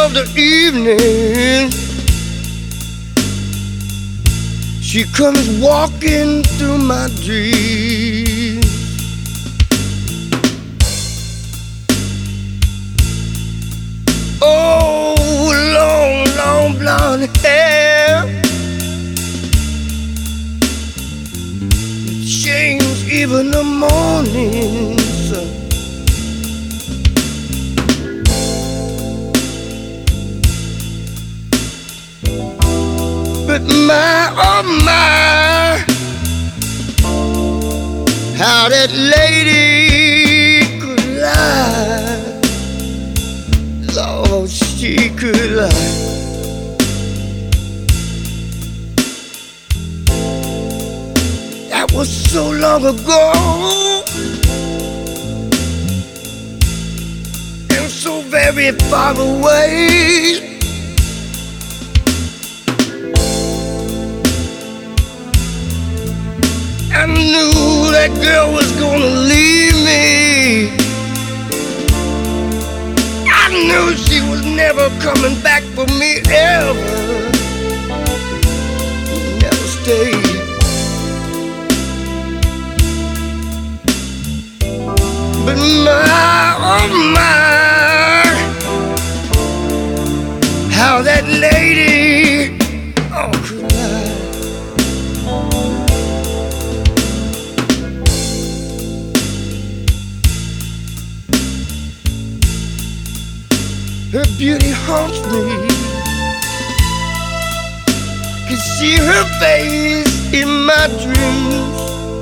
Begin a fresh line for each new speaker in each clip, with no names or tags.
of the evening, she comes walking through my dreams. Oh, long, long blonde hair, it changes even the morning sun. But my, oh my, how that lady could lie. Lord, she could lie. That was so long ago, and so very far away. I knew that girl was gonna leave me. I knew she was never coming back for me ever. Never stayed. But my, oh my, how that lady, oh, could lie. Her beauty haunts me. Can see her face in my dreams.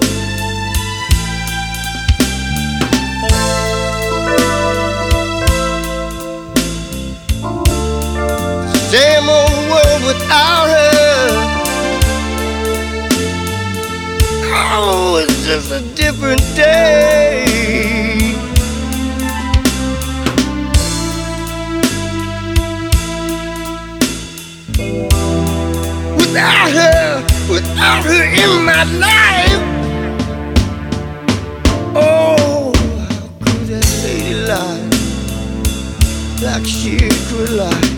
Same old world without her. Oh, it's just a different day. Without her in my life, oh, how could that lady lie like she could lie?